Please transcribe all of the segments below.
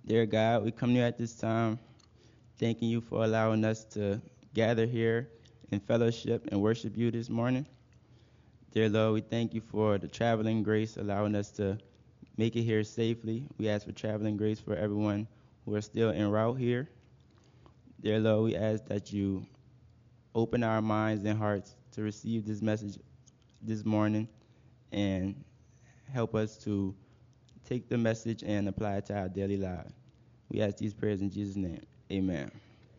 Dear God, we come to you at this time, thanking you for allowing us to gather here in fellowship and worship you this morning. Dear Lord, we thank you for the traveling grace, allowing us to make it here safely. We ask for traveling grace for everyone who are still en route here. Dear Lord, we ask that you open our minds and hearts to receive this message this morning and help us to take the message and apply it to our daily lives. We ask these prayers in Jesus' name. Amen.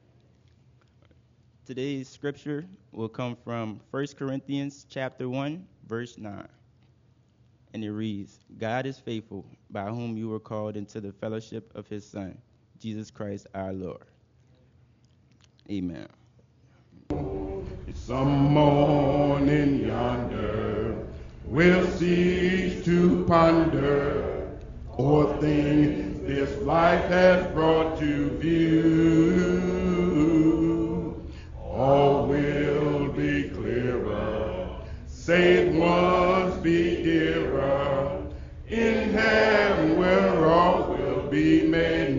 Today's scripture will come from 1 Corinthians chapter 1, verse 9. And it reads, God is faithful, by whom you were called into the fellowship of his Son, Jesus Christ our Lord. Amen. Some morning yonder will cease to ponder o'er things this life has brought to view. All will be clearer, saved ones be dearer, in heaven where all will be made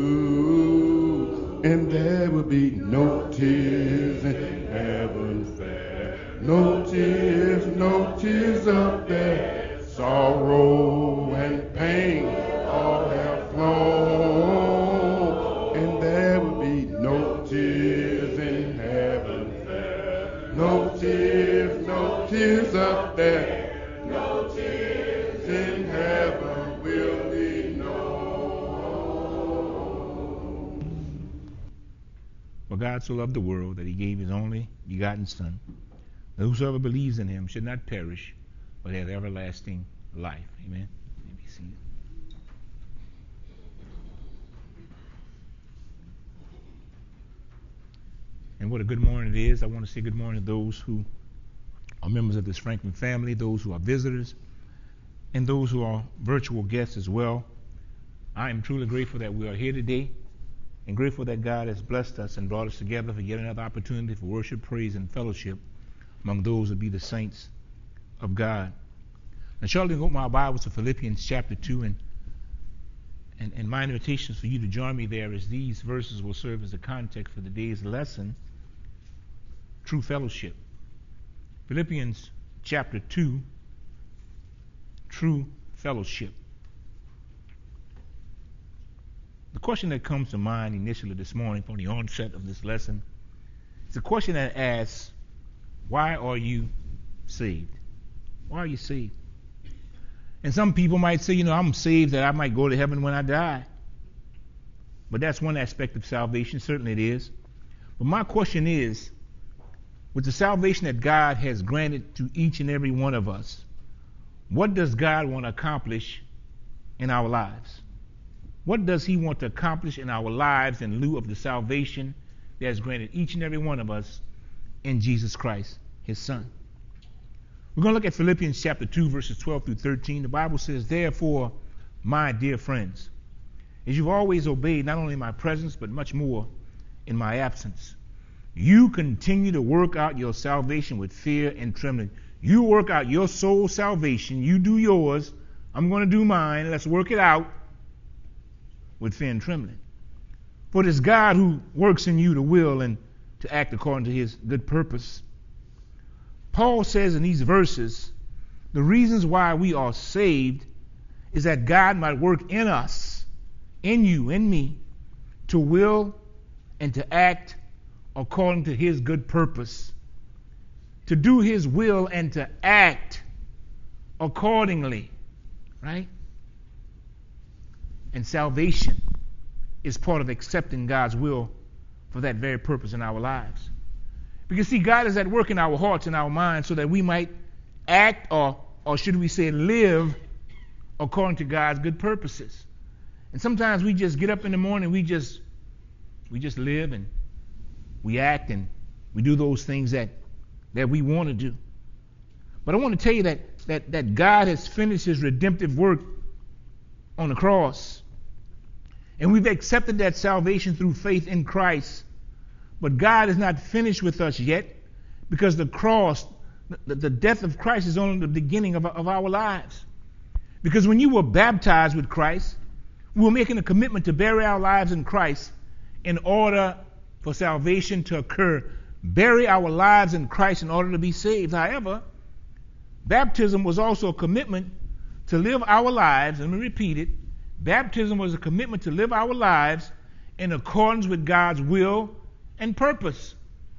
new. And there will be no tears in heaven fair, no tears up there. Sorrow and pain all have flown, and there will be no tears in heaven fair, no tears up there, no tears in heaven will be known. For God so loved the world that he gave his only begotten Son, that whosoever believes in him should not perish, but have everlasting life. Amen. Let me see. And what a good morning it is. I want to say good morning to those who are members of this Franklin family, those who are visitors, and those who are virtual guests as well. I am truly grateful that we are here today, and grateful that God has blessed us and brought us together for yet another opportunity for worship, praise, and fellowship among those who be the saints of God. Now, shortly open my Bibles to Philippians chapter 2, and my invitation for you to join me there, as these verses will serve as the context for today's lesson, True Fellowship. Philippians chapter 2, True Fellowship. The question that comes to mind initially this morning from the onset of this lesson is a question that asks, why are you saved? Why are you saved? And some people might say, I'm saved that I might go to heaven when I die. But that's one aspect of salvation. Certainly it is. But my question is, with the salvation that God has granted to each and every one of us, what does God want to accomplish in our lives? What does he want to accomplish in our lives in lieu of the salvation that has granted each and every one of us in Jesus Christ, his Son? We're going to look at Philippians chapter 2, verses 12 through 13. The Bible says, therefore, my dear friends, as you've always obeyed, not only in my presence, but much more in my absence, you continue to work out your salvation with fear and trembling. You work out your soul's salvation. You do yours. I'm going to do mine. Let's work it out with fear and trembling. For it is God who works in you to will and to act according to his good purpose. Paul says in these verses, the reasons why we are saved is that God might work in us, in you, in me, to will and to act according to his good purpose. To do his will and to act accordingly. Right? And salvation is part of accepting God's will for that very purpose in our lives. Because see, God is at work in our hearts and our minds so that we might act, or should we say live, according to God's good purposes. And sometimes we just get up in the morning, we just live and we act and we do those things that we want to do. But I want to tell you that God has finished his redemptive work on the cross. And we've accepted that salvation through faith in Christ. But God is not finished with us yet, because the cross, the death of Christ is only the beginning of our lives. Because when you were baptized with Christ, We're making a commitment to bury our lives in Christ in order for salvation to occur. Bury our lives in Christ in order to be saved. However, baptism was also a commitment to live our lives. Let me repeat it. Baptism was a commitment to live our lives in accordance with God's will and purpose.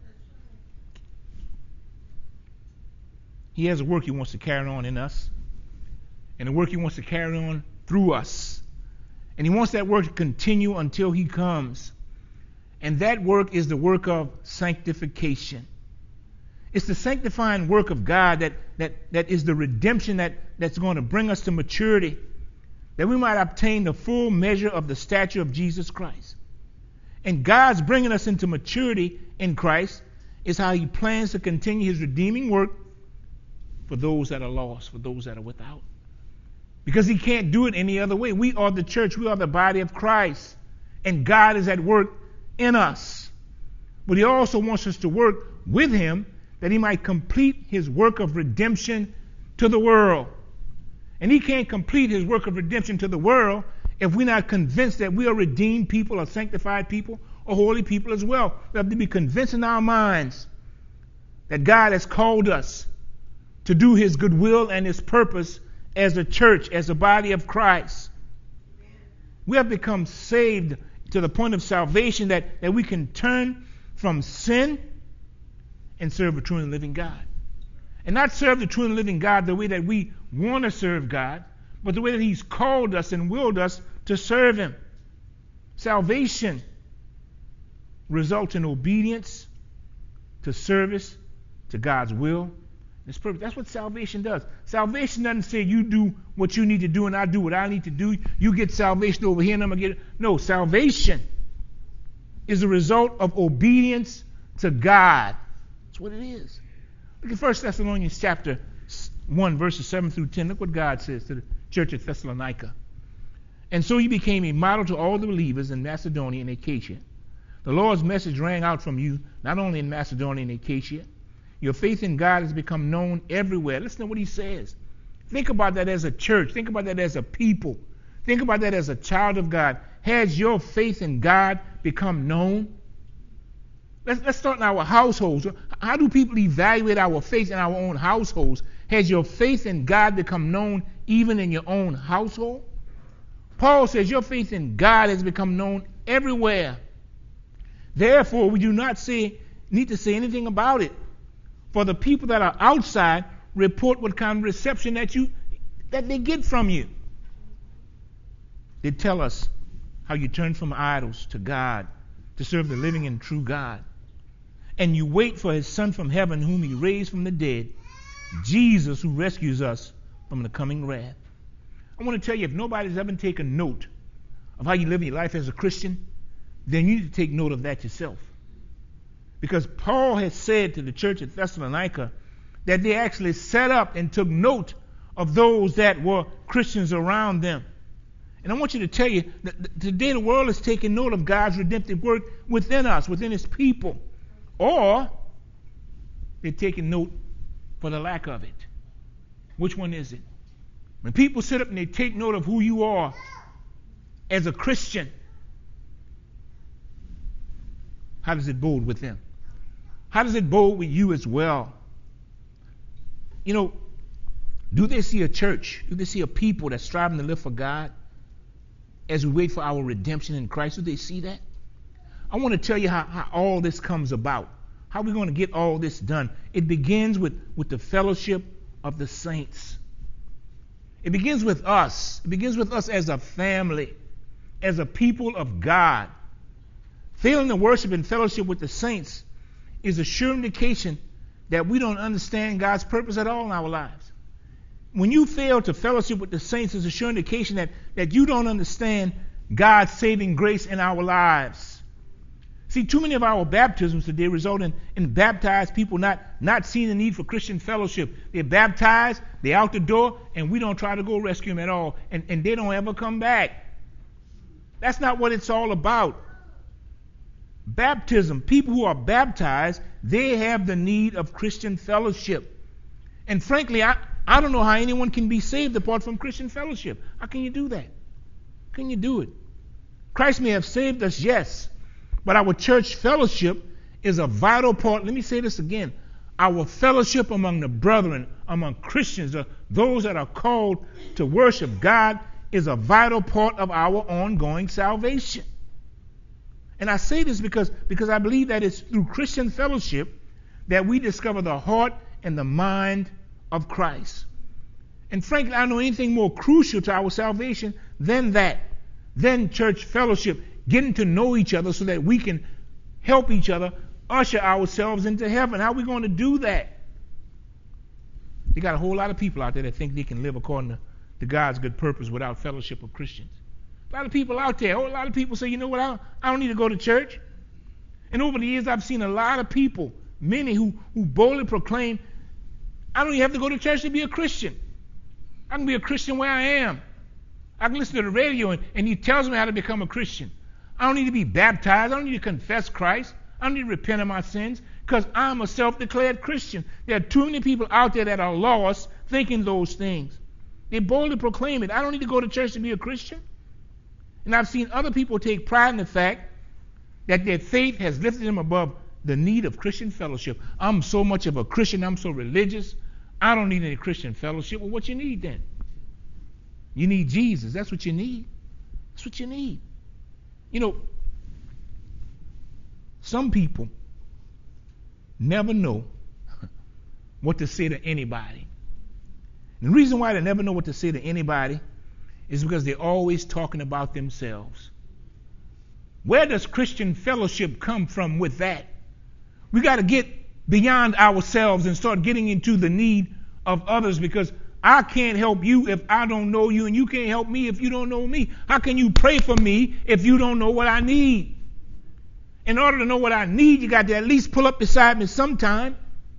He has a work he wants to carry on in us, and a work he wants to carry on through us. And he wants that work to continue until he comes. And that work is the work of sanctification. It's the sanctifying work of God that is the redemption that's going to bring us to maturity, that we might obtain the full measure of the stature of Jesus Christ. And God's bringing us into maturity in Christ is how he plans to continue his redeeming work for those that are lost, for those that are without. Because he can't do it any other way. We are the church. We are the body of Christ. And God is at work in us. But he also wants us to work with him that he might complete his work of redemption to the world. And he can't complete his work of redemption to the world if we're not convinced that we are redeemed people or sanctified people or holy people as well. We have to be convinced in our minds that God has called us to do his good will and his purpose as a church, as a body of Christ. We have become saved to the point of salvation that we can turn from sin and serve a true and living God. And not serve the true and living God the way that we want to serve God, but the way that he's called us and willed us to serve him. Salvation results in obedience to service to God's will. His purpose. That's what salvation does. Salvation doesn't say you do what you need to do and I do what I need to do. You get salvation over here and I'm going to get it. No, salvation is a result of obedience to God. That's what it is. Look at 1 Thessalonians chapter 1, verses 7 through 10. Look what God says to the church at Thessalonica. And so he became a model to all the believers in Macedonia and Achaia. The Lord's message rang out from you, not only in Macedonia and Achaia. Your faith in God has become known everywhere. Listen to what he says. Think about that as a church. Think about that as a people. Think about that as a child of God. Has your faith in God become known? Let's start in our households. How do people evaluate our faith in our own households? Has your faith in God become known even in your own household? Paul says your faith in God has become known everywhere. Therefore, we do not need to say anything about it. For the people that are outside report what kind of reception that they get from you. They tell us how you turn from idols to God to serve the living and true God. And you wait for his Son from heaven, whom he raised from the dead, Jesus, who rescues us from the coming wrath. I want to tell you, if nobody's ever taken note of how you live your life as a Christian, then you need to take note of that yourself. Because Paul has said to the church at Thessalonica that they actually set up and took note of those that were Christians around them. And I want you to tell you that today the world is taking note of God's redemptive work within us, within his people. Or they're taking note for the lack of it. Which one is it? When people sit up and they take note of who you are as a Christian, how does it bode with them? How does it bode with you as well? You know, do they see a church? Do they see a people that's striving to live for God as we wait for our redemption in Christ? Do they see that? I want to tell you how all this comes about. How we're going to get all this done. It begins with the fellowship of the saints. It begins with us. It begins with us as a family, as a people of God. Failing to worship and fellowship with the saints is a sure indication that we don't understand God's purpose at all in our lives. When you fail to fellowship with the saints, it's a sure indication that you don't understand God's saving grace in our lives. See, too many of our baptisms today result in baptized people not seeing the need for Christian fellowship. They're baptized, they're out the door, and we don't try to go rescue them at all, and they don't ever come back. That's not what it's all about. Baptism, people who are baptized, they have the need of Christian fellowship. And frankly, I don't know how anyone can be saved apart from Christian fellowship. How can you do that? Can you do it? Christ may have saved us, yes, but our church fellowship is a vital part. Let me say this again. Our fellowship among the brethren, among Christians, those that are called to worship God, is a vital part of our ongoing salvation. And I say this because I believe that it's through Christian fellowship that we discover the heart and the mind of Christ. And frankly, I don't know anything more crucial to our salvation than that, than church fellowship, getting to know each other so that we can help each other usher ourselves into heaven. How are we going to do that? They got a whole lot of people out there that think they can live according to God's good purpose without fellowship of Christians. A lot of people out there, a whole lot of people say, you know what, I don't need to go to church. And over the years, I've seen a lot of people, many who boldly proclaim, I don't even have to go to church to be a Christian. I can be a Christian where I am. I can listen to the radio and he tells me how to become a Christian. I don't need to be baptized. I don't need to confess Christ. I don't need to repent of my sins because I'm a self-declared Christian. There are too many people out there that are lost thinking those things. They boldly proclaim it. I don't need to go to church to be a Christian. And I've seen other people take pride in the fact that their faith has lifted them above the need of Christian fellowship. I'm so much of a Christian. I'm so religious. I don't need any Christian fellowship. Well, what you need then? You need Jesus. That's what you need. That's what you need. You know, some people never know what to say to anybody. And the reason why they never know what to say to anybody is because they're always talking about themselves. Where does Christian fellowship come from with that? We got to get beyond ourselves and start getting into the need of others, because I can't help you if I don't know you, and you can't help me if you don't know me. How can you pray for me if you don't know what I need? In order to know what I need, you got to at least pull up beside me sometime.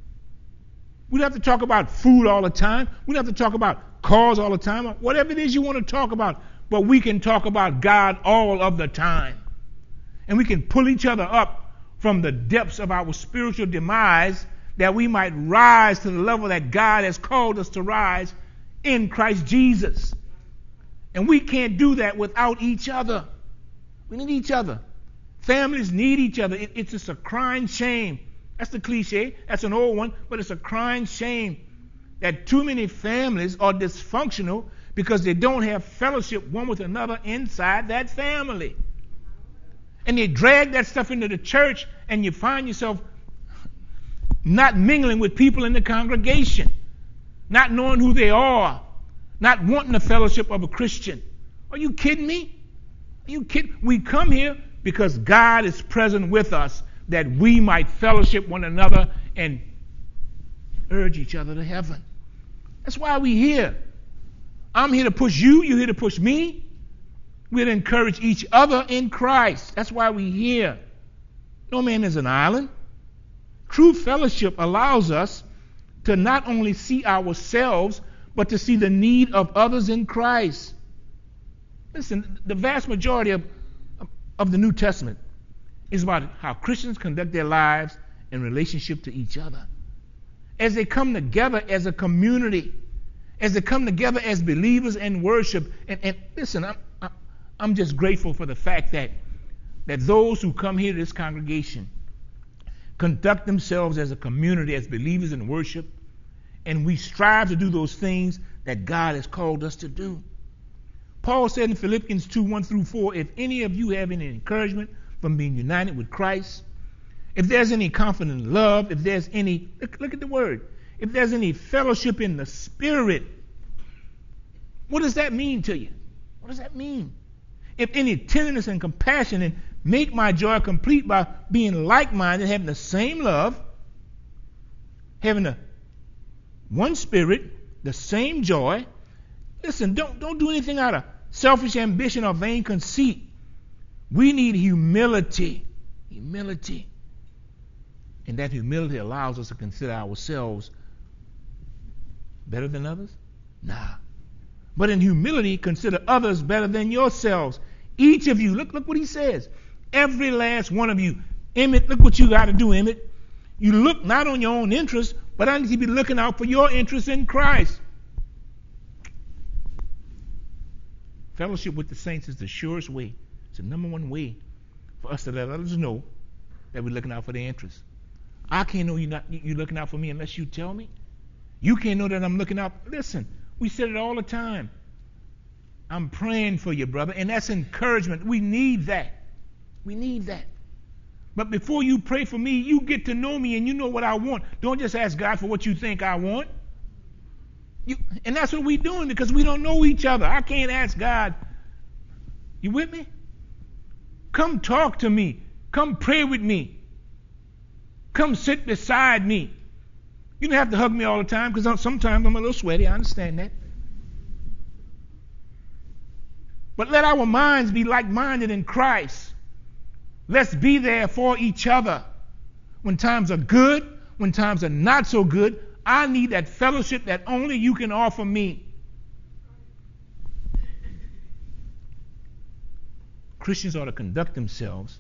We don't have to talk about food all the time. We don't have to talk about cars all the time. Whatever it is you want to talk about. But we can talk about God all of the time. And we can pull each other up from the depths of our spiritual demise, that we might rise to the level that God has called us to rise in Christ Jesus. And we can't do that without each other. We need each other. Families need each other. It's just a crying shame. That's the cliche. That's an old one. But it's a crying shame that too many families are dysfunctional because they don't have fellowship one with another inside that family. And they drag that stuff into the church, and you find yourself not mingling with people in the congregation, not knowing who they are, not wanting the fellowship of a Christian. Are you kidding me? Are you kidding? We come here because God is present with us, that we might fellowship one another and urge each other to heaven. That's why we're here. I'm here to push you. You're here to push me. We're to encourage each other in Christ. That's why we're here. No man is an island. True fellowship allows us to not only see ourselves, but to see the need of others in Christ. Listen, the vast majority of the New Testament is about how Christians conduct their lives in relationship to each other. As they come together as a community, as they come together as believers in worship. And listen, I'm just grateful for the fact that those who come here to this congregation conduct themselves as a community, as believers in worship, and we strive to do those things that God has called us to do. Paul said in Philippians 2:1-4, if any of you have any encouragement from being united with Christ, if there's any confident love, if there's any, look at the word, if there's any fellowship in the Spirit, what does that mean to you? What does that mean? If any tenderness and compassion, and make my joy complete by being like-minded, having the same love, having the one spirit, the same joy. Listen, don't do anything out of selfish ambition or vain conceit. We need humility. Humility. And that humility allows us to consider ourselves better than others? Nah. But in humility, consider others better than yourselves. Each of you, look what he says. Every last one of you. Emmett, look what you got to do, Emmett. You look not on your own interests, but I need to be looking out for your interests in Christ. Fellowship with the saints is the surest way. It's the number one way for us to let others know that we're looking out for their interests. I can't know you're looking out for me unless you tell me. You can't know that I'm looking out. Listen, we said it all the time. I'm praying for you, brother, and that's encouragement. We need that. We need that. But before you pray for me, you get to know me and you know what I want. Don't just ask God for what you think I want. And that's what we're doing because we don't know each other. I can't ask God. You with me? Come talk to me. Come pray with me. Come sit beside me. You don't have to hug me all the time because sometimes I'm a little sweaty. I understand that. But let our minds be like-minded in Christ. Let's be there for each other. When times are good, when times are not so good, I need that fellowship that only you can offer me. Christians ought to conduct themselves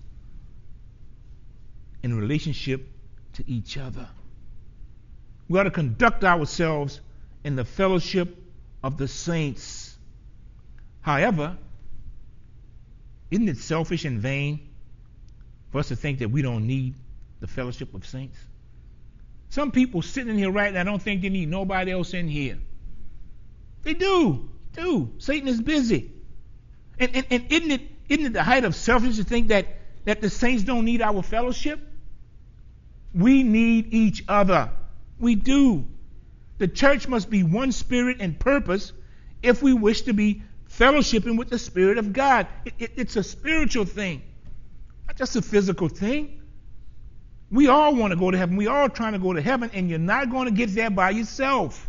in relationship to each other. We ought to conduct ourselves in the fellowship of the saints. However, isn't it selfish and vain for us to think that we don't need the fellowship of saints? Some people sitting in here right now don't think they need nobody else in here. They do. Satan is busy. And isn't it the height of selfishness to think that the saints don't need our fellowship? We need each other. We do. The church must be one spirit and purpose if we wish to be fellowshipping with the Spirit of God. It's a spiritual thing, not just a physical thing. We all want to go to heaven. We all trying to go to heaven, and you're not going to get there by yourself.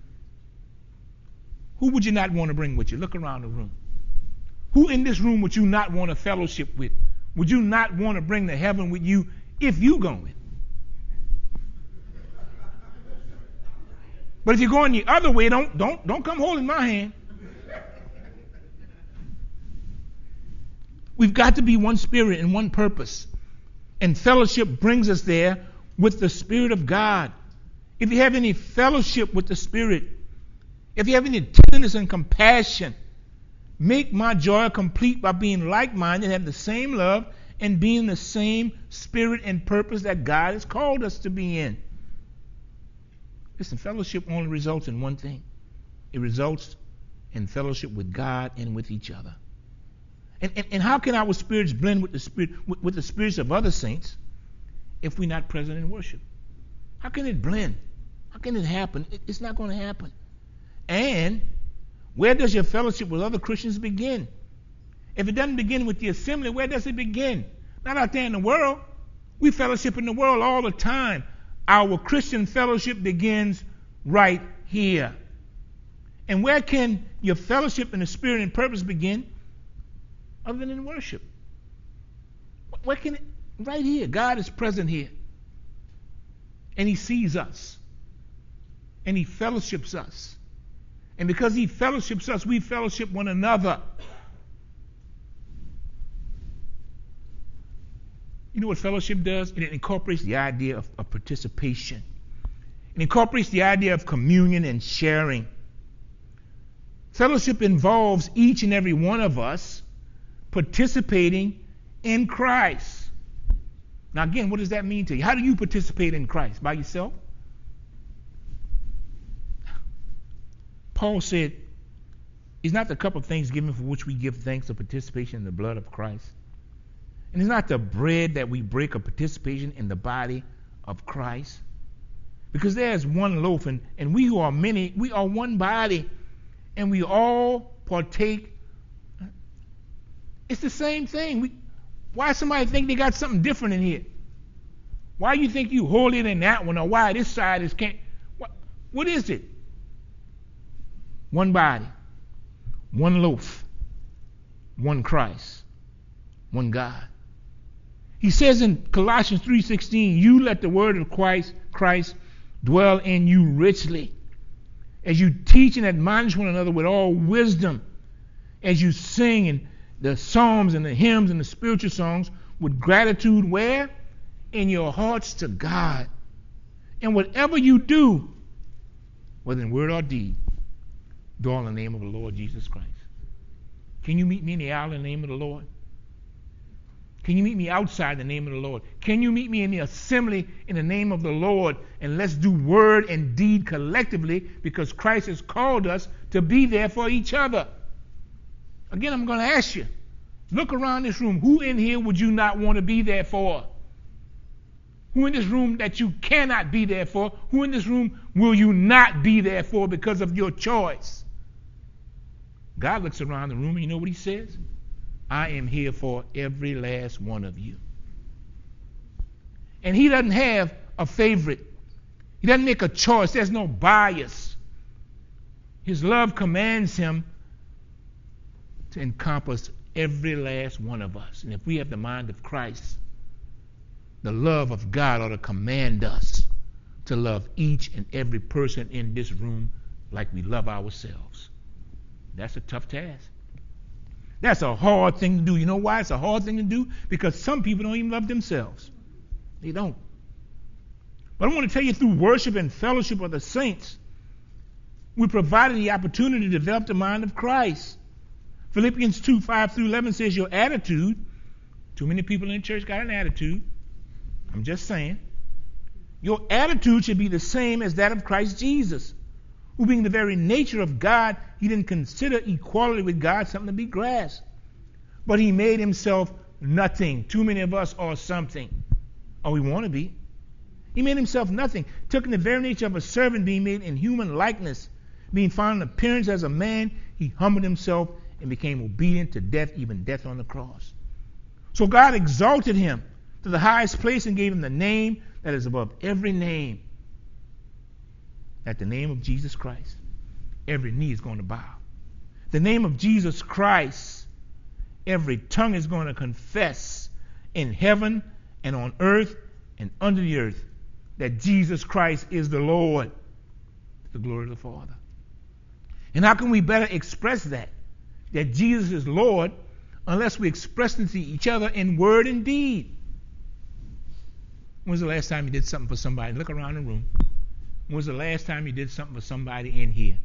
Who would you not want to bring with you? Look around the room. Who in this room would you not want to fellowship with? Would you not want to bring to heaven with you if you going? But if you're going the other way, don't come holding my hand. We've got to be one spirit and one purpose. And fellowship brings us there with the Spirit of God. If you have any fellowship with the Spirit, if you have any tenderness and compassion, make my joy complete by being like-minded, have the same love, and being the same spirit and purpose that God has called us to be in. Listen, fellowship only results in one thing. It results in fellowship with God and with each other. And how can our spirits blend with the spirits of other saints if we're not present in worship? How can it blend? How can it happen? It's not going to happen. And where does your fellowship with other Christians begin? If it doesn't begin with the assembly, where does it begin? Not out there in the world. We fellowship in the world all the time. Our Christian fellowship begins right here. And where can your fellowship in the Spirit and purpose begin? Other than in worship. Where can it? Right here. God is present here. And He sees us. And He fellowships us. And because He fellowships us, we fellowship one another. You know what fellowship does? It incorporates the idea of participation. It incorporates the idea of communion and sharing. Fellowship involves each and every one of us participating in Christ. Now again, what does that mean to you? How do you participate in Christ? By yourself? Paul said, it's not the cup of thanksgiving for which we give thanks of participation in the blood of Christ. And it's not the bread that we break of participation in the body of Christ. Because there's one loaf, and we who are many, we are one body, and we all partake. It's the same thing. Why somebody think they got something different in here? Why you think you holier than that one, or why this side is can't? What is it? One body, one loaf, one Christ, one God. He says in Colossians 3:16, you let the word of Christ dwell in you richly, as you teach and admonish one another with all wisdom, as you sing in the psalms and the hymns and the spiritual songs with gratitude where? In your hearts to God. And whatever you do, whether in word or deed, do all in the name of the Lord Jesus Christ. Can you meet me in the aisle in the name of the Lord? Can you meet me outside in the name of the Lord? Can you meet me in the assembly in the name of the Lord? And let's do word and deed collectively, because Christ has called us to be there for each other. Again, I'm going to ask you, look around this room. Who in here would you not want to be there for? Who in this room that you cannot be there for? Who in this room will you not be there for because of your choice? God looks around the room and you know what he says? I am here for every last one of you. And he doesn't have a favorite. He doesn't make a choice. There's no bias. His love commands him to encompass every last one of us. And if we have the mind of Christ, the love of God ought to command us to love each and every person in this room like we love ourselves. That's a tough task. That's a hard thing to do. You know why it's a hard thing to do? Because some people don't even love themselves. They don't. But I want to tell you, through worship and fellowship of the saints, we provided the opportunity to develop the mind of Christ. Philippians 2:5-11 says your attitude, too many people in the church got an attitude. I'm just saying. Your attitude should be the same as that of Christ Jesus, who being the very nature of God, he didn't consider equality with God something to be grasped. But he made himself nothing. Too many of us are something. Or we want to be. He made himself nothing. Took in the very nature of a servant, being made in human likeness. Being found in appearance as a man, he humbled himself and became obedient to death, even death on the cross. So God exalted him to the highest place and gave him the name that is above every name. At the name of Jesus Christ, every knee is going to bow. The name of Jesus Christ, every tongue is going to confess in heaven and on earth and under the earth that Jesus Christ is the Lord, to the glory of the Father. And how can we better express that Jesus is Lord, unless we express it to each other in word and deed? When was the last time you did something for somebody? Look around the room. When was the last time you did something for somebody in here?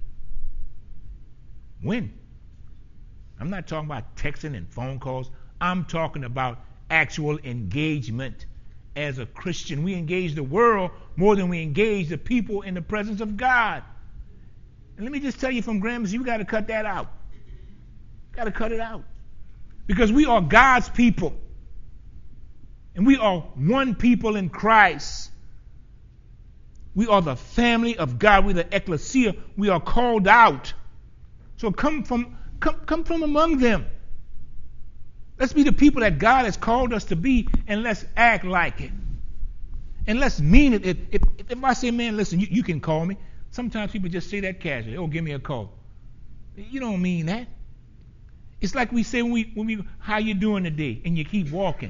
When? I'm not talking about texting and phone calls. I'm talking about actual engagement. As a Christian, we engage the world more than we engage the people in the presence of God. And let me just tell you from Gramercy, you got to cut that out. Got to cut it out. Because we are God's people. And we are one people in Christ. We are the family of God. We're the ecclesia. We are called out. So come from among them. Let's be the people that God has called us to be, and let's act like it. And let's mean it. If I say, man, listen, you can call me. Sometimes people just say that casually. Oh, give me a call. You don't mean that. It's like we say when we how you doing today, and you keep walking.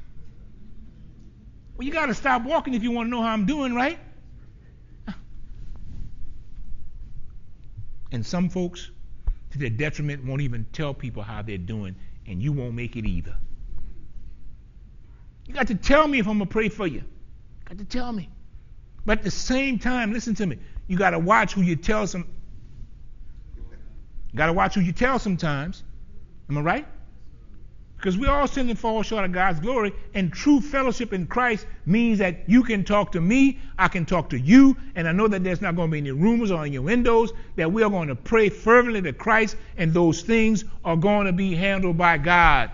Well, you got to stop walking if you want to know how I'm doing, right? And some folks, to their detriment, won't even tell people how they're doing, and you won't make it either. You got to tell me if I'm going to pray for you. You got to tell me. But at the same time, listen to me, you got to watch who you tell some. You got to watch who you tell sometimes. Am I right? Because we all sin and fall short of God's glory, and true fellowship in Christ means that you can talk to me, I can talk to you, and I know that there's not going to be any rumors or innuendos, that we are going to pray fervently to Christ, and those things are going to be handled by God.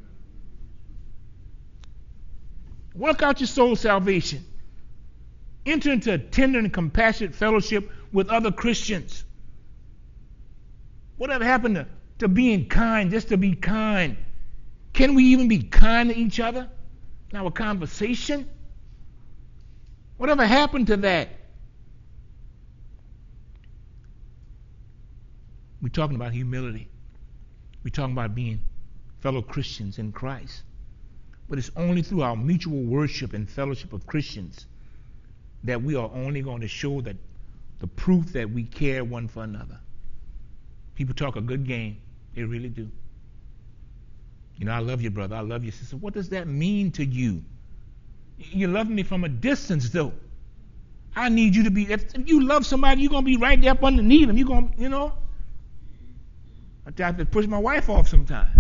Work out your soul salvation. Enter into a tender and compassionate fellowship with other Christians. Whatever happened to being kind, just to be kind? Can we even be kind to each other in our conversation? Whatever happened to that? We're talking about humility. We're talking about being fellow Christians in Christ. But it's only through our mutual worship and fellowship of Christians that we are only going to show that the proof that we care one for another. People talk a good game. They really do. You know, I love you, brother. I love you, sister. What does that mean to you? You love me from a distance, though. I need you to be, if you love somebody, you're going to be right there up underneath them. You're going to, you know. I have to push my wife off sometimes.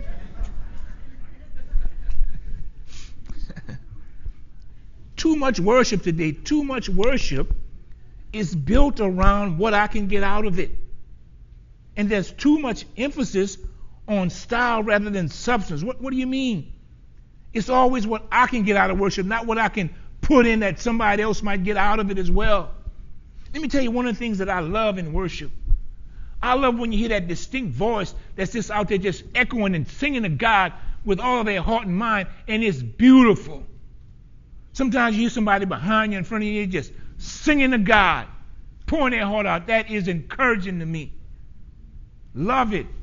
Too much worship today, too much worship is built around what I can get out of it. And there's too much emphasis on style rather than substance. What do you mean? It's always what I can get out of worship, not what I can put in that somebody else might get out of it as well. Let me tell you one of the things that I love in worship. I love when you hear that distinct voice that's just out there just echoing and singing to God with all of their heart and mind, and it's beautiful. Sometimes you hear somebody behind you, in front of you, just singing to God, pouring their heart out. That is encouraging to me. Love it.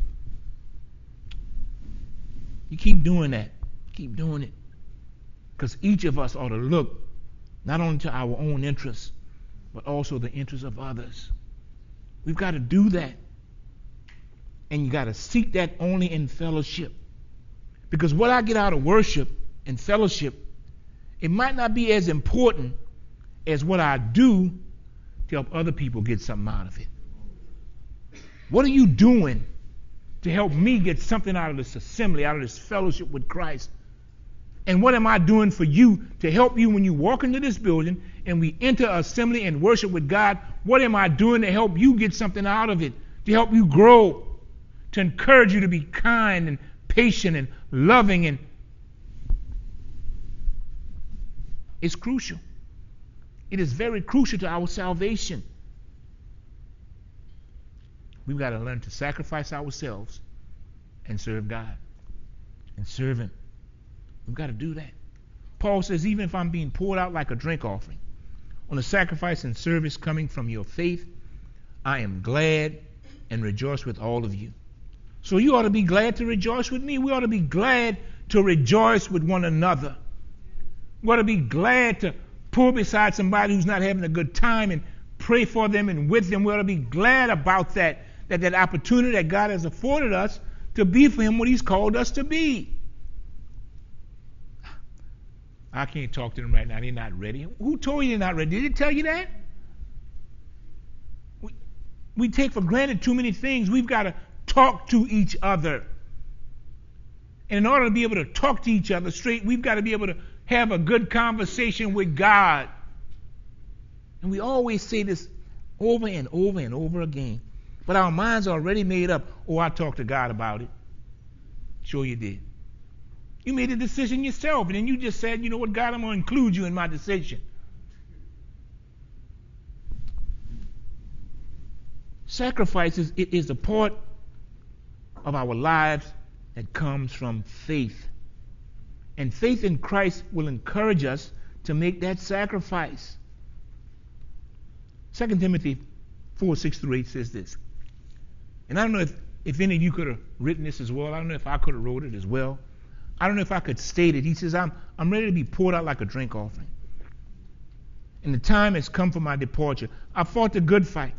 You keep doing that. Keep doing it. Because each of us ought to look not only to our own interests, but also the interests of others. We've got to do that. And you got to seek that only in fellowship. Because what I get out of worship and fellowship, it might not be as important as what I do to help other people get something out of it. What are you doing to help me get something out of this assembly, out of this fellowship with Christ? And what am I doing for you to help you when you walk into this building and we enter assembly and worship with God? What am I doing to help you get something out of it, to help you grow, to encourage you to be kind and patient and loving? And it's crucial. It is very crucial to our salvation. We've got to learn to sacrifice ourselves and serve God and serve Him. We've got to do that. Paul says, even if I'm being poured out like a drink offering on a sacrifice and service coming from your faith, I am glad and rejoice with all of you. So you ought to be glad to rejoice with me. We ought to be glad to rejoice with one another. We ought to be glad to pull beside somebody who's not having a good time and pray for them and with them. We ought to be glad about that opportunity that God has afforded us to be for Him what He's called us to be. I can't talk to them right now. They're not ready. Who told you they're not ready? Did it tell you that? We take for granted too many things. We've got to talk to each other. And in order to be able to talk to each other straight, we've got to be able to have a good conversation with God. And we always say this over and over and over again. But our minds are already made up. Oh, I talked to God about it. Sure you did. You made a decision yourself, and then you just said, you know what, God, I'm going to include you in my decision. Sacrifice is a part of our lives that comes from faith. And faith in Christ will encourage us to make that sacrifice. 2 Timothy 4:6-8 says this. And I don't know if any of you could have written this as well. I don't know if I could have wrote it as well. I don't know if I could state it. He says, I'm ready to be poured out like a drink offering. And the time has come for my departure. I fought the good fight.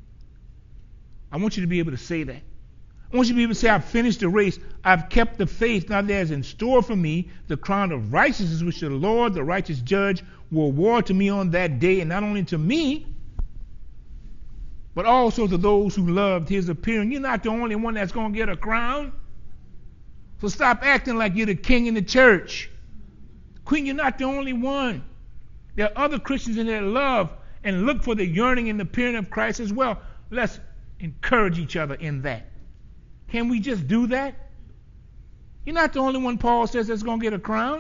I want you to be able to say that. I want you to be able to say, I've finished the race. I've kept the faith. Now there's in store for me the crown of righteousness, which the Lord, the righteous judge, will award to me on that day. And not only to me, but also to those who loved His appearing. You're not the only one that's going to get a crown. So stop acting like you're the king in the church. Queen, you're not the only one. There are other Christians in there that love and look for the yearning and the appearing of Christ as well. Let's encourage each other in that. Can we just do that? You're not the only one, Paul says, that's going to get a crown.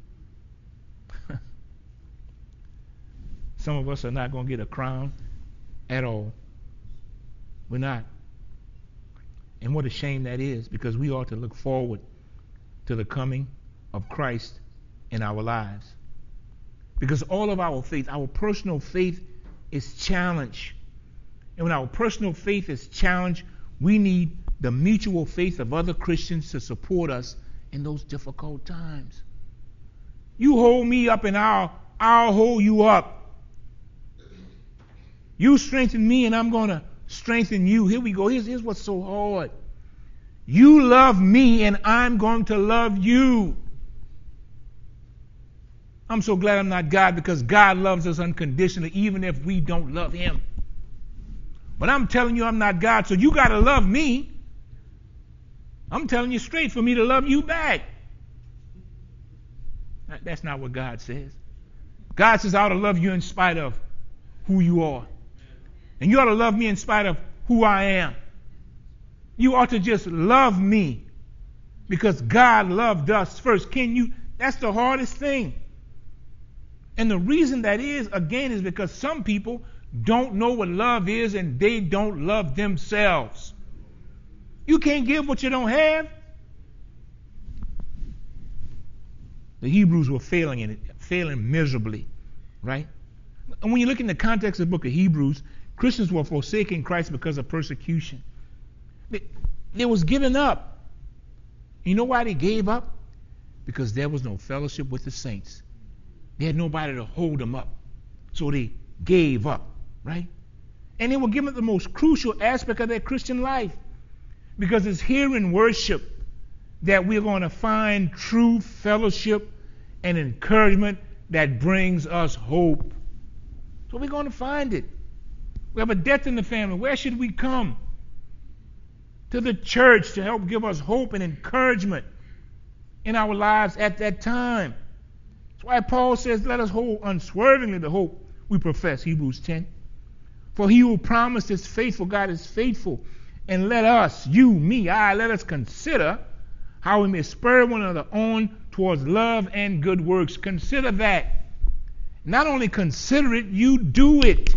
Some of us are not going to get a crown at all. We're not. And what a shame that is, because we ought to look forward to the coming of Christ in our lives. Because all of our faith, our personal faith, is challenged. And when our personal faith is challenged, we need the mutual faith of other Christians to support us in those difficult times. You hold me up and I'll hold you up. You strengthen me and I'm going to strengthen you. Here we go. Here's what's so hard. You love me and I'm going to love you. I'm so glad I'm not God, because God loves us unconditionally even if we don't love Him. But I'm telling you I'm not God, so you got to love me. I'm telling you straight, for me to love you back. That's not what God says. God says, I ought to love you in spite of who you are. And you ought to love me in spite of who I am. You ought to just love me because God loved us first. That's the hardest thing. And the reason that is, again, is because some people don't know what love is and they don't love themselves. You can't give what you don't have. The Hebrews were failing in it, failing miserably, right? And when you look in the context of the book of Hebrews, Christians were forsaking Christ because of persecution. They was giving up. You know why they gave up? Because there was no fellowship with the saints. They had nobody to hold them up. So they gave up, right? And they were given the most crucial aspect of their Christian life. Because it's here in worship that we're going to find true fellowship and encouragement that brings us hope. So we're going to find it. We have a death in the family. Where should we come? To the church to help give us hope and encouragement in our lives at that time. That's why Paul says, let us hold unswervingly the hope we profess, Hebrews 10. For he who promised is faithful, God is faithful. And let us, you, me, let us consider how we may spur one another on towards love and good works. Consider that. Not only consider it, you do it.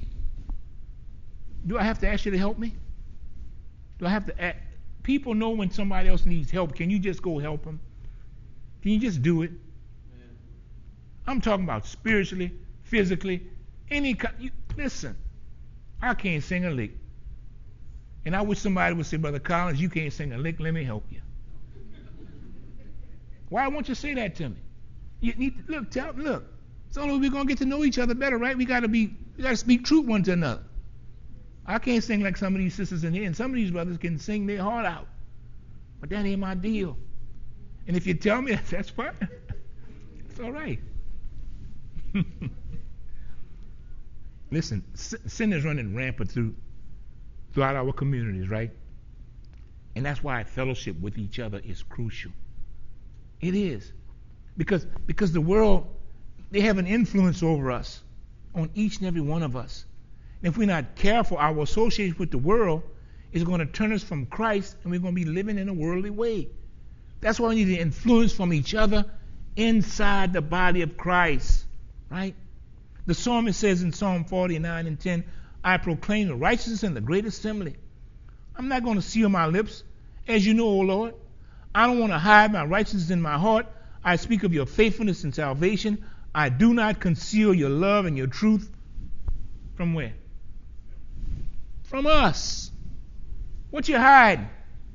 Do I have to ask you to help me? Do I have to ask? People know when somebody else needs help. Can you just go help them? Can you just do it? I'm talking about spiritually, physically, any kind. Listen, I can't sing a lick. And I wish somebody would say, Brother Collins, you can't sing a lick, let me help you. Why won't you say that to me? You need to, look, it's the only way we're going to get to know each other better, right? We got to speak truth one to another. I can't sing like some of these sisters in here, and some of these brothers can sing their heart out. But that ain't my deal. And if you tell me, that's fine. It's all right. Listen, sin is running rampant throughout our communities, right? And that's why fellowship with each other is crucial. It is. Because the world, they have an influence over us, on each and every one of us. And if we're not careful, our association with the world is going to turn us from Christ, and we're going to be living in a worldly way. That's why we need the influence from each other inside the body of Christ, right? The psalmist says in Psalm 49 and 10, I proclaim the righteousness in the great assembly. I'm not going to seal my lips. As you know, O Lord, I don't want to hide my righteousness in my heart. I speak of your faithfulness and salvation. I do not conceal your love and your truth. From where? From us. What you hiding?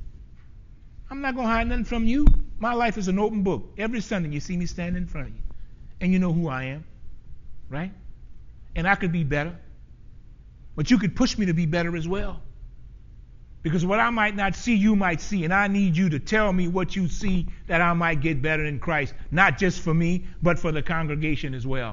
I'm not going to hide nothing from you. My life is an open book. Every Sunday you see me standing in front of you. And you know who I am. Right? And I could be better. But you could push me to be better as well. Because what I might not see, you might see. And I need you to tell me what you see that I might get better in Christ. Not just for me, but for the congregation as well.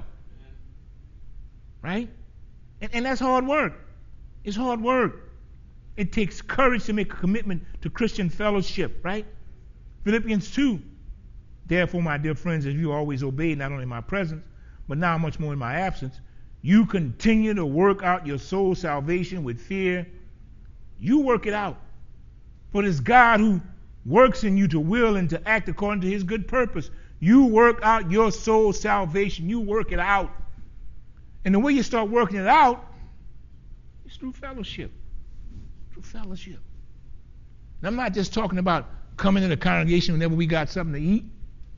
Right? And that's hard work. It's hard work. It takes courage to make a commitment to Christian fellowship. Right? Philippians 2. Therefore, my dear friends, as you always obey, not only in my presence, but now much more in my absence, you continue to work out your soul's salvation with fear. You work it out. For it is God who works in you to will and to act according to his good purpose. You work out your soul's salvation. You work it out. And the way you start working it out is through fellowship. Through fellowship. And I'm not just talking about coming to the congregation whenever we got something to eat.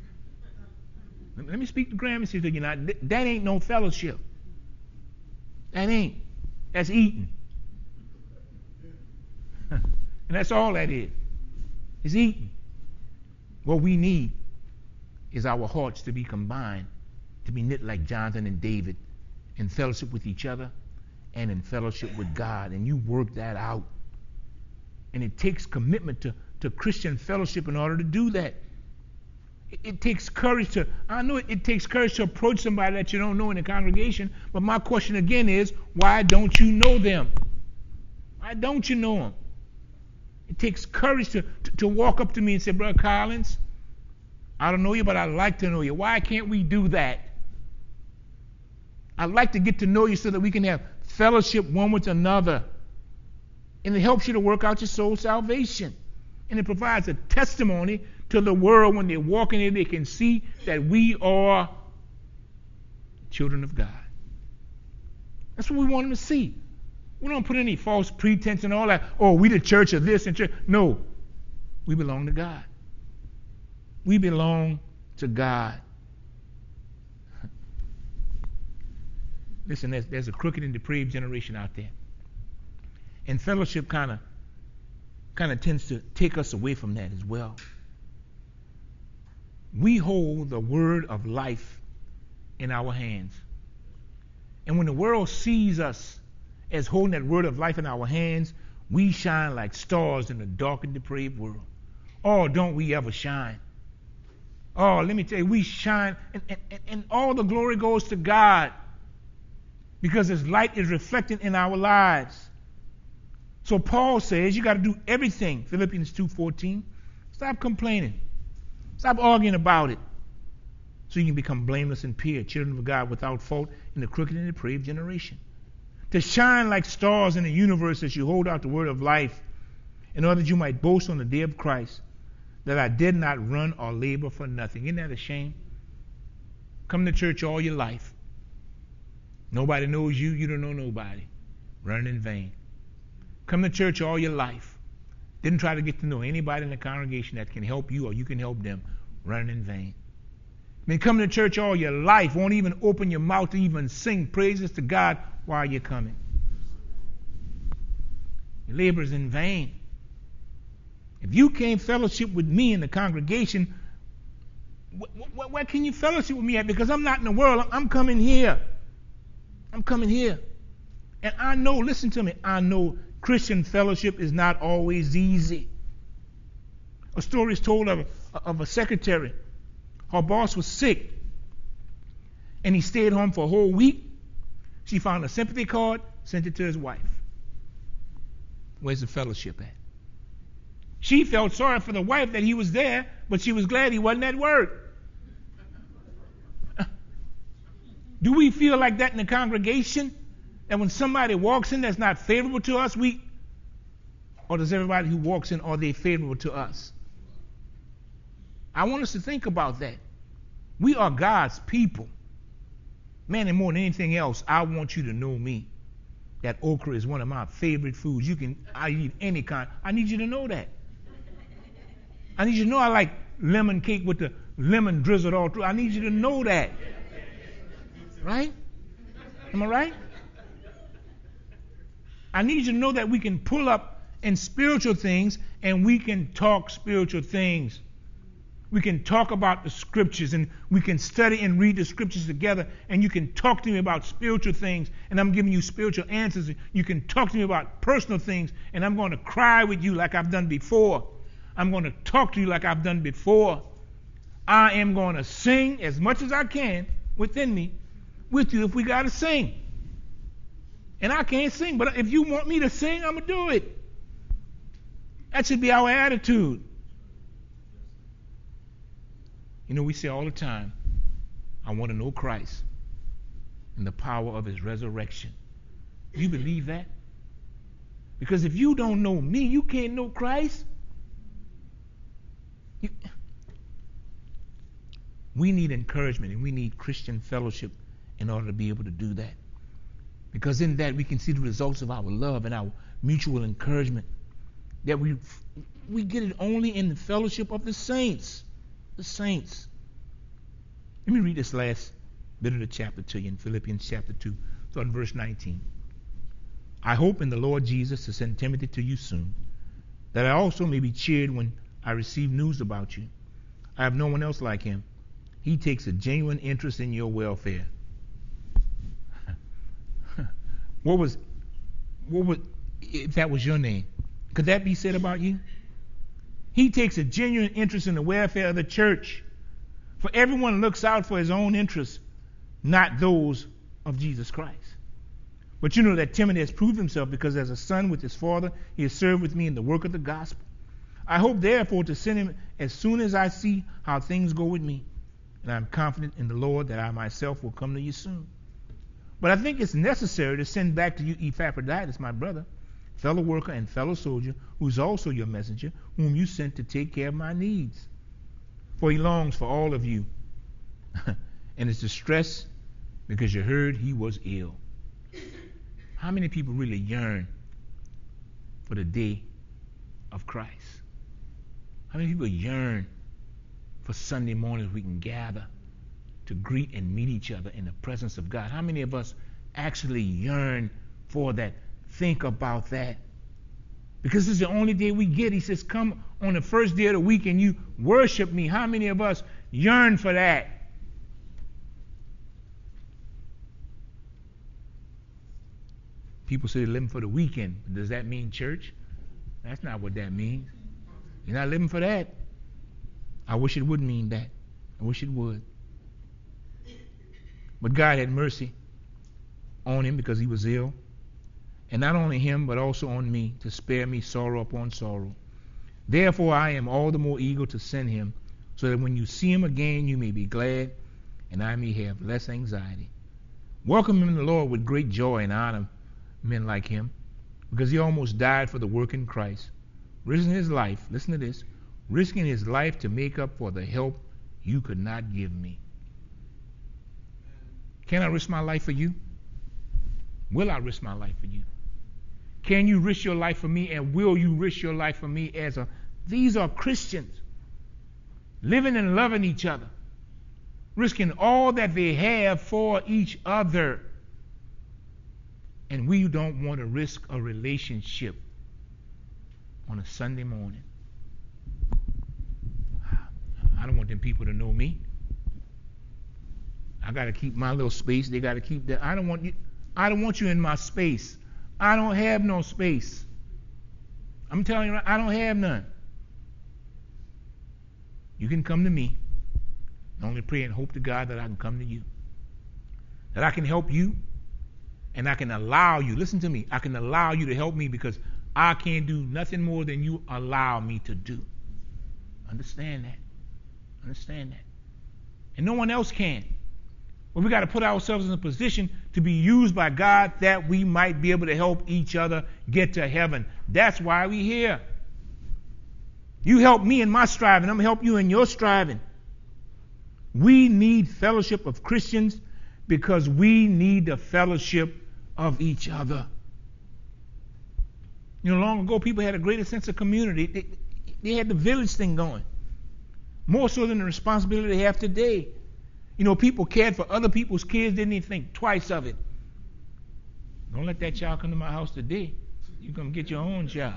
Let me speak to Graham and say to you now, that ain't no fellowship. That ain't. That's eating. And that's all that is. It's eating. What we need is our hearts to be combined, to be knit like Jonathan and David, in fellowship with each other and in fellowship with God. And you work that out. And it takes commitment to Christian fellowship in order to do that. It takes courage it takes courage to approach somebody that you don't know in the congregation. But my question again is, why don't you know them? Why don't you know them? It takes courage to walk up to me and say, Brother Collins, I don't know you, but I'd like to know you. Why can't we do that? I'd like to get to know you so that we can have fellowship one with another. And it helps you to work out your soul salvation. And it provides a testimony to the world when they're walking in, they can see that we are children of God. That's what we want them to see. We don't put any false pretense and all that. Oh, we the church of this and church. No, we belong to God. We belong to God. Listen, there's a crooked and depraved generation out there. And fellowship kind of tends to take us away from that as well. We hold the word of life in our hands. And when the world sees us as holding that word of life in our hands, we shine like stars in a dark and depraved world. Oh, don't we ever shine? Oh, let me tell you, we shine, and all the glory goes to God because His light is reflected in our lives. So Paul says you got to do everything. Philippians 2:14. Stop complaining. Stop arguing about it. So you can become blameless and pure, children of God without fault in the crooked and depraved generation. To shine like stars in the universe as you hold out the word of life, in order that you might boast on the day of Christ, that I did not run or labor for nothing. Isn't that a shame? Come to church all your life. Nobody knows you. You don't know nobody. Running in vain. Come to church all your life. Didn't try to get to know anybody in the congregation that can help you or you can help them. Running in vain. I mean, come to church all your life. Won't even open your mouth to even sing praises to God while you're coming. Your labor is in vain. If you can't fellowship with me in the congregation, where can you fellowship with me at? Because I'm not in the world. I'm coming here. I'm coming here. And I know, listen to me, I know Christian fellowship is not always easy. A story is told of a secretary. Her boss was sick, and he stayed home for a whole week. She found a sympathy card, sent it to his wife. Where's the fellowship at? She felt sorry for the wife that he was there, but she was glad he wasn't at work. Do we feel like that in the congregation? That when somebody walks in that's not favorable to us, or does everybody who walks in, are they favorable to us? I want us to think about that. We are God's people. Man, and more than anything else, I want you to know me. That okra is one of my favorite foods. I eat any kind. I need you to know that. I need you to know I like lemon cake with the lemon drizzled all through. I need you to know that. Right? Am I right? I need you to know that we can pull up in spiritual things and we can talk spiritual things. We can talk about the scriptures and we can study and read the scriptures together, and you can talk to me about spiritual things and I'm giving you spiritual answers. You can talk to me about personal things and I'm going to cry with you like I've done before. I'm going to talk to you like I've done before. I am going to sing as much as I can within me with you if we got to sing. And I can't sing, but if you want me to sing, I'm going to do it. That should be our attitude. You know, we say all the time, I want to know Christ and the power of His resurrection. Do you believe that? Because if you don't know me, you can't know Christ. We need encouragement and we need Christian fellowship in order to be able to do that. Because in that we can see the results of our love and our mutual encouragement. That we get it only in the fellowship of the saints. The saints. Let me read this last bit of the chapter to you in Philippians chapter 2, starting verse 19. I hope in the Lord Jesus to send Timothy to you soon, that I also may be cheered when I receive news about you. I have no one else like him. He takes a genuine interest in your welfare. What was if that was your name? Could that be said about you? He takes a genuine interest in the welfare of the church. For everyone looks out for his own interests, not those of Jesus Christ. But you know that Timothy has proved himself, because as a son with his father, he has served with me in the work of the gospel. I hope, therefore, to send him as soon as I see how things go with me. And I'm confident in the Lord that I myself will come to you soon. But I think it's necessary to send back to you Epaphroditus, my brother, fellow worker and fellow soldier, who's also your messenger, whom you sent to take care of my needs. For he longs for all of you and is distressed because you heard he was ill. How many people really yearn for the day of Christ? How many people yearn for Sunday mornings we can gather to greet and meet each other in the presence of God? How many of us actually yearn for that? Think about that. Because this is the only day we get. He says, come on the first day of the week and you worship me. How many of us yearn for that? People say they're living for the weekend. Does that mean church? That's not what that means. You're not living for that. I wish it would mean that. I wish it would. But God had mercy on him because he was ill. And not only him, but also on me, to spare me sorrow upon sorrow. Therefore I am all the more eager to send him, so that when you see him again you may be glad, and I may have less anxiety. Welcome him in the Lord with great joy and honor men like him, because he almost died for the work in Christ, risking his life, listen to this, risking his life to make up for the help you could not give me. Can I risk my life for you? Will I risk my life for you? Can you risk your life for me, and will you risk your life for me? These are Christians living and loving each other, risking all that they have for each other. And we don't want to risk a relationship on a Sunday morning. I don't want them people to know me. I got to keep my little space. They got to keep that. I don't want you in my space. I don't have no space. I'm telling you, I don't have none. You can come to me. I only pray and hope to God that I can come to you. That I can help you, and I can allow you. Listen to me. I can allow you to help me, because I can't do nothing more than you allow me to do. Understand that. Understand that. And no one else can. But we got to put ourselves in a position to be used by God, that we might be able to help each other get to heaven. That's why we're here. You help me in my striving, I'm going to help you in your striving. We need fellowship of Christians because we need the fellowship of each other. You know, long ago people had a greater sense of community. They had the village thing going, more so than the responsibility they have today. You know, people cared for other people's kids, didn't even think twice of it. Don't let that child come to my house today. You come get your own child.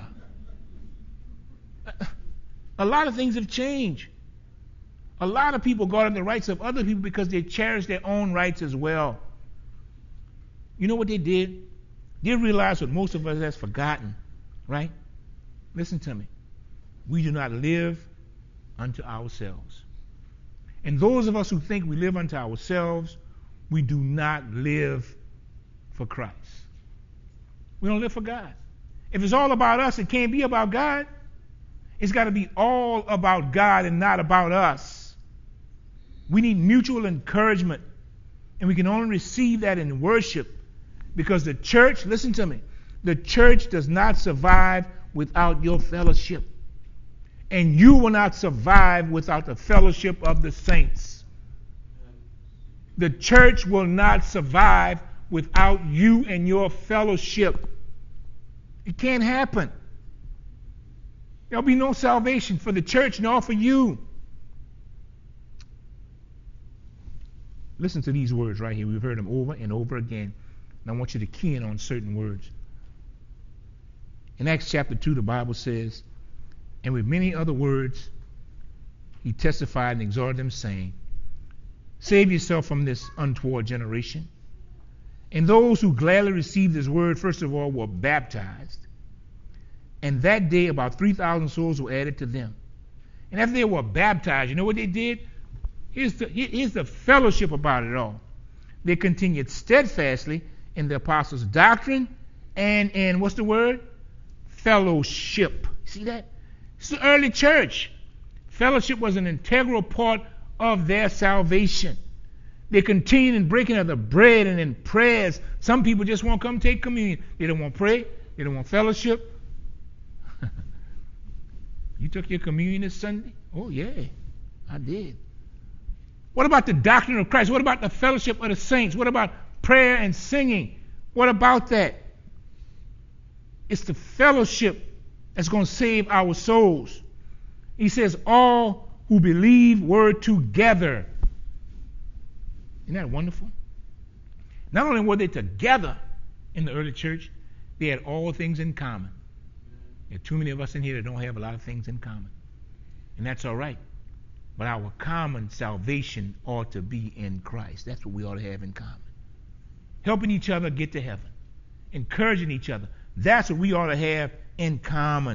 A lot of things have changed. A lot of people guard the rights of other people because they cherish their own rights as well. You know what they did? They realized what most of us has forgotten, right? Listen to me. We do not live unto ourselves. And those of us who think we live unto ourselves, we do not live for Christ. We don't live for God. If it's all about us, it can't be about God. It's got to be all about God and not about us. We need mutual encouragement, and we can only receive that in worship, because the church, listen to me, the church does not survive without your fellowship. And you will not survive without the fellowship of the saints. The church will not survive without you and your fellowship. It can't happen. There'll be no salvation for the church nor for you. Listen to these words right here. We've heard them over and over again. And I want you to key in on certain words. In Acts chapter 2, the Bible says, and with many other words, he testified and exhorted them, saying, save yourself from this untoward generation. And those who gladly received his word, first of all, were baptized. And that day about 3,000 souls were added to them. And after they were baptized, you know what they did? Here's the fellowship about it all. They continued steadfastly in the apostles' doctrine, and in, what's the word? Fellowship. See that? It's the early church. Fellowship was an integral part of their salvation. They continued in breaking of the bread and in prayers. Some people just won't come take communion. They don't want to pray. They don't want fellowship. You took your communion this Sunday? Oh, yeah, I did. What about the doctrine of Christ? What about the fellowship of the saints? What about prayer and singing? What about that? It's the fellowship that's going to save our souls. He says, all who believe were together. Isn't that wonderful? Not only were they together in the early church, they had all things in common. There are too many of us in here that don't have a lot of things in common. And that's all right. But our common salvation ought to be in Christ. That's what we ought to have in common. Helping each other get to heaven. Encouraging each other. That's what we ought to have in common.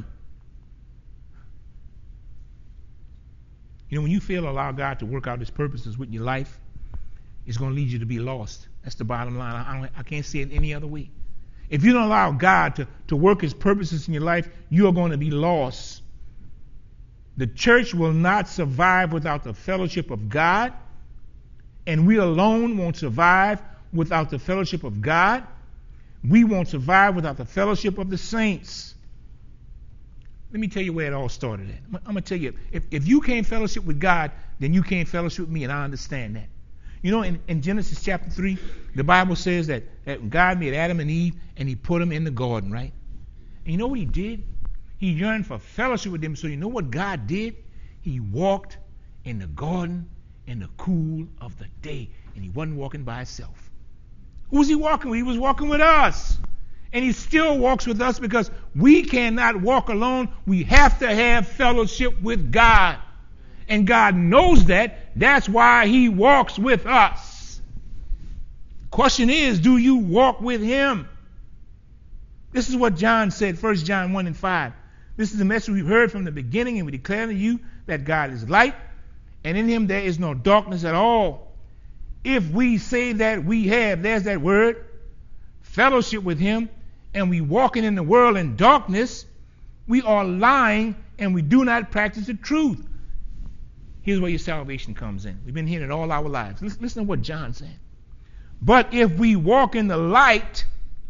You know, when you fail to allow God to work out His purposes with your life, it's going to lead you to be lost. That's the bottom line. I can't see it any other way. If you don't allow God to work His purposes in your life, you are going to be lost. The church will not survive without the fellowship of God, and we alone won't survive without the fellowship of God. We won't survive without the fellowship of the saints. Let me tell you where it all started at. I'm going to tell you, if you can't fellowship with God, then you can't fellowship with me, and I understand that. You know, in Genesis chapter 3, the Bible says that God made Adam and Eve, and He put them in the garden, right? And you know what He did? He yearned for fellowship with them. So you know what God did? He walked in the garden in the cool of the day, and He wasn't walking by Himself. Who was He walking with? He was walking with us. And He still walks with us because we cannot walk alone. We have to have fellowship with God. And God knows that. That's why He walks with us. Question is, do you walk with Him? This is what John said, 1 John 1 and 5. This is the message we've heard from the beginning, and we declare to you that God is light, and in Him there is no darkness at all. If we say that we have, there's that word, fellowship with Him, and we walking in the world in darkness, we are lying and we do not practice the truth. Here's where your salvation comes in. We've been hearing it all our lives. Listen to what John said. But if we walk in the light,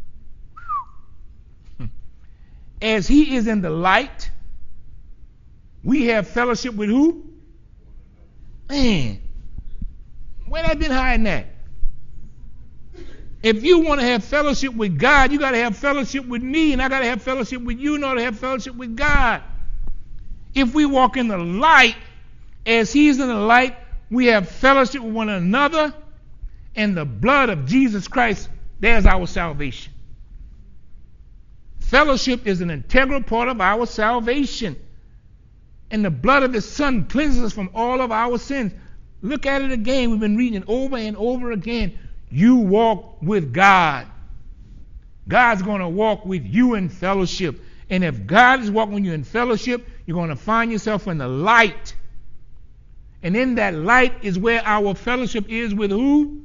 as He is in the light, we have fellowship with who? Man, where have I been hiding at? If you want to have fellowship with God, you got to have fellowship with me, and I got to have fellowship with you in order to have fellowship with God. If we walk in the light, as He's in the light, we have fellowship with one another, and the blood of Jesus Christ, there's our salvation. Fellowship is an integral part of our salvation. And the blood of His Son cleanses us from all of our sins. Look at it again. We've been reading it over and over again. You walk with God. God's going to walk with you in fellowship. And if God is walking with you in fellowship, you're going to find yourself in the light. And in that light is where our fellowship is with who?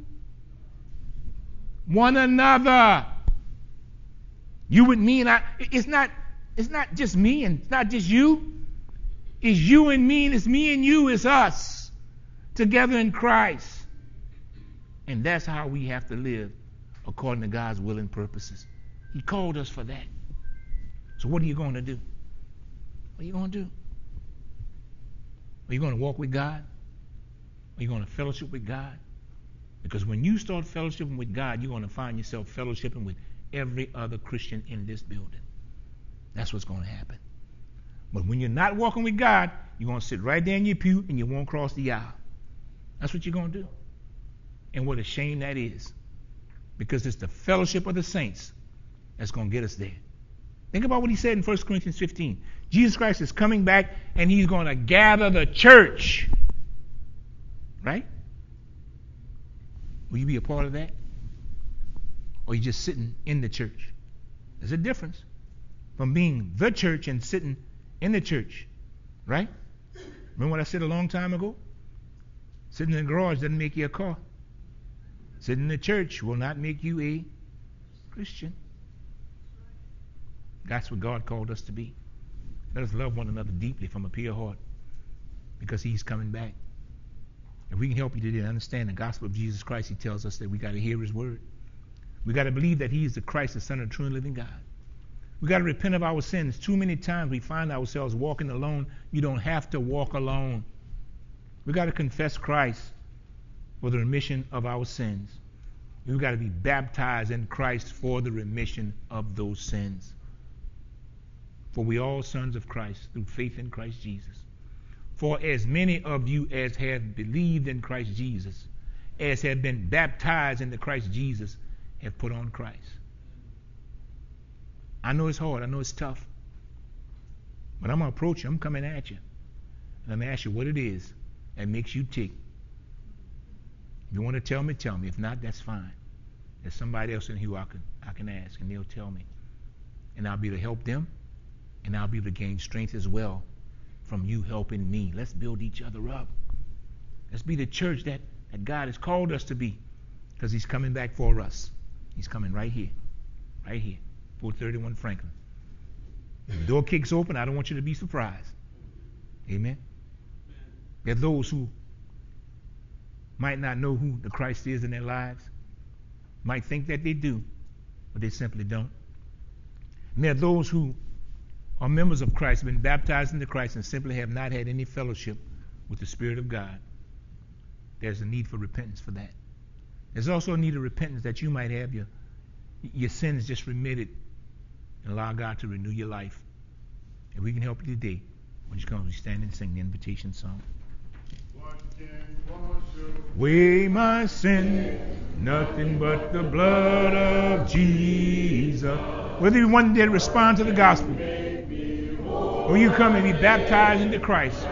One another. You with me and I. It's not just me and it's not just you. It's you and me, and it's me and you. It's us together in Christ. And that's how we have to live according to God's will and purposes. He called us for that. So what are you going to do? What are you going to do? Are you going to walk with God? Are you going to fellowship with God? Because when you start fellowshipping with God, you're going to find yourself fellowshipping with every other Christian in this building. That's what's going to happen. But when you're not walking with God, you're going to sit right there in your pew and you won't cross the aisle. That's what you're going to do. And what a shame that is. Because it's the fellowship of the saints that's going to get us there. Think about what He said in 1 Corinthians 15. Jesus Christ is coming back and He's going to gather the church. Right? Will you be a part of that? Or are you just sitting in the church? There's a difference from being the church and sitting in the church. Right? Remember what I said a long time ago? Sitting in the garage doesn't make you a car. Sitting in the church will not make you a Christian. That's what God called us to be. Let us love one another deeply from a pure heart, because he's coming back. If we can help you today to understand the gospel of Jesus Christ, he tells us that we got to hear his word. We got to believe that he is the Christ, the Son of the true and living God. We got to repent of our sins. Too many times we find ourselves walking alone. You don't have to walk alone. We got to confess Christ for the remission of our sins. We've got to be baptized in Christ for the remission of those sins. For we all sons of Christ through faith in Christ Jesus. For as many of you as have believed in Christ Jesus, as have been baptized into Christ Jesus, have put on Christ. I know it's hard. I know it's tough. But I'm going to approach you. I'm coming at you. And I'm going to ask you what it is that makes you tick. If you want to tell me, tell me. If not, that's fine. There's somebody else in here I can ask, and they'll tell me. And I'll be able to help them, and I'll be able to gain strength as well from you helping me. Let's build each other up. Let's be the church that God has called us to be, because he's coming back for us. He's coming right here. Right here. 431 Franklin. If the door kicks open, I don't want you to be surprised. Amen. There are those who might not know who the Christ is in their lives, might think that they do, but they simply don't. And there are those who are members of Christ, been baptized into Christ, and simply have not had any fellowship with the Spirit of God. There's a need for repentance for that. There's also a need of repentance that you might have your sins just remitted and allow God to renew your life. If we can help you today, when you come, we stand and sing the invitation song. Away my sin, nothing but the blood of Jesus. Whether you want to respond to the gospel, or you come and be baptized into Christ,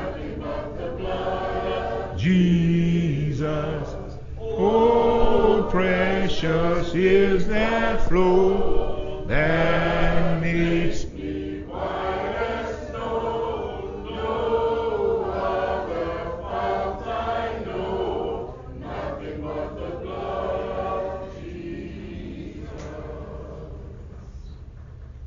Jesus. Oh, precious is that flow that makes me white as snow. No other fount I know, nothing but the blood.